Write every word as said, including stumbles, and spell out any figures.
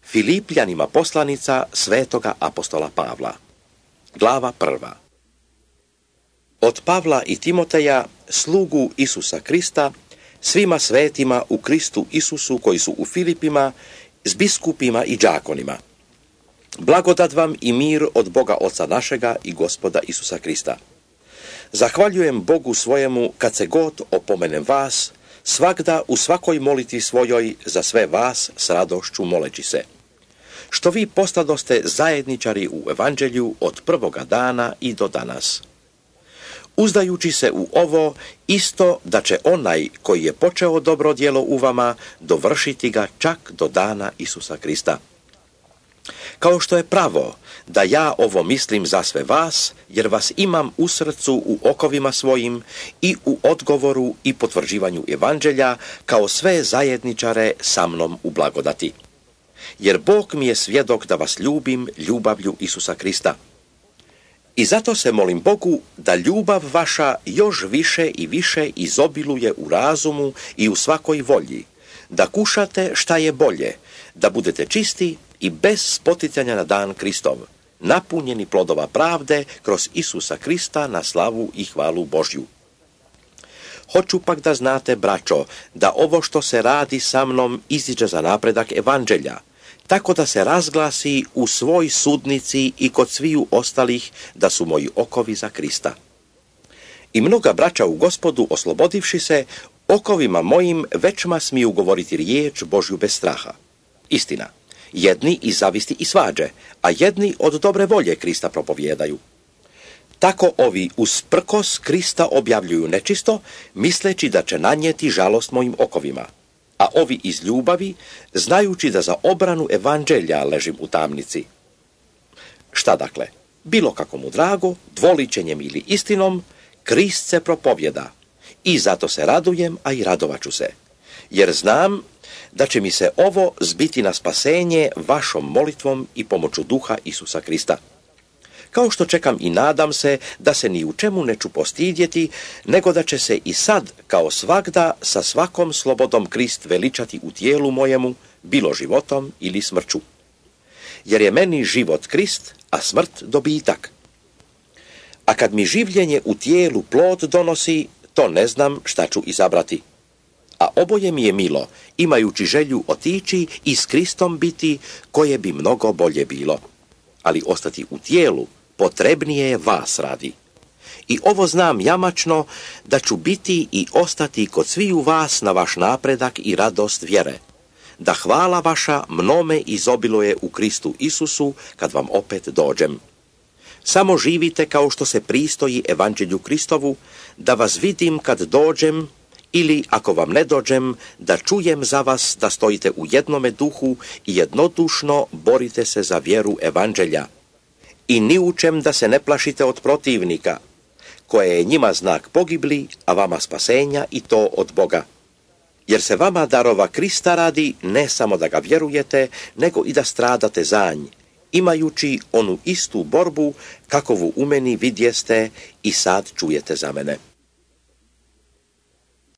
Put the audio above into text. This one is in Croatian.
Filipljanima poslanica svetoga apostola Pavla. Glava prva. Od Pavla i Timoteja, slugu Isusa Krista, svima svetima u Kristu Isusu koji su u Filipima, s biskupima i đakonima. Blagodat vam i mir od Boga Oca našega i Gospoda Isusa Krista. Zahvaljujem Bogu svojemu kad se god opomenem vas, svagda u svakoj molitvi svojoj za sve vas s radošću moleći se. Što vi postadoste zajedničari u evanđelju od prvoga dana i do danas. Uzdajući se u ovo isto da će onaj koji je počeo dobro djelo u vama dovršiti ga čak do dana Isusa Krista. Kao što je pravo da ja ovo mislim za sve vas, jer vas imam u srcu u okovima svojim i u odgovoru i potvrđivanju evanđelja kao sve zajedničare sa mnom u blagodati. Jer Bog mi je svjedok da vas ljubim ljubavlju Isusa Krista. I zato se molim Bogu da ljubav vaša još više i više izobiluje u razumu i u svakoj volji, da kušate šta je bolje, da budete čisti i bez spoticanja na dan Kristov, napunjeni plodova pravde kroz Isusa Krista na slavu i hvalu Božju. Hoću pak da znate, braćo, da ovo što se radi sa mnom iziđe za napredak evanđelja, tako da se razglasi u svoj sudnici i kod sviju ostalih da su moji okovi za Krista. I mnoga braća u Gospodu, oslobodivši se, okovima mojim većma smiju govoriti riječ Božju bez straha. Istina, jedni iz zavisti i svađe, a jedni od dobre volje Krista propovijedaju. Tako ovi usprkos Krista objavljuju nečisto, misleći da će nanijeti žalost mojim okovima. A ovi iz ljubavi, znajući da za obranu evanđelja ležim u tamnici. Šta dakle? Bilo kako mu drago, dvoličenjem ili istinom, Krist se propovjeda. I zato se radujem, a i radovaću se. Jer znam da će mi se ovo zbiti na spasenje vašom molitvom i pomoću duha Isusa Krista. Kao što čekam i nadam se da se ni u čemu neću postidjeti, nego da će se i sad, kao svagda, sa svakom slobodom Krist veličati u tijelu mojemu, bilo životom ili smrću. Jer je meni život Krist, a smrt dobitak. A kad mi življenje u tijelu plod donosi, to ne znam šta ću izabrati. A oboje mi je milo, imajući želju otići i s Kristom biti, koje bi mnogo bolje bilo. Ali ostati u tijelu potrebnije je vas radi. I ovo znam jamačno, da ću biti i ostati kod sviju vas na vaš napredak i radost vjere, da hvala vaša mnome izobiluje u Kristu Isusu kad vam opet dođem. Samo živite kao što se pristoji evanđelju Kristovu, da vas vidim kad dođem, ili ako vam ne dođem, da čujem za vas da stojite u jednome duhu i jednodušno borite se za vjeru evanđelja. I ni u čem da se ne plašite od protivnika, koje je njima znak pogibli, a vama spasenja i to od Boga. Jer se vama darova Krista radi ne samo da ga vjerujete, nego i da stradate za nj, imajući onu istu borbu kakovu u meni vidjeste i sad čujete za mene.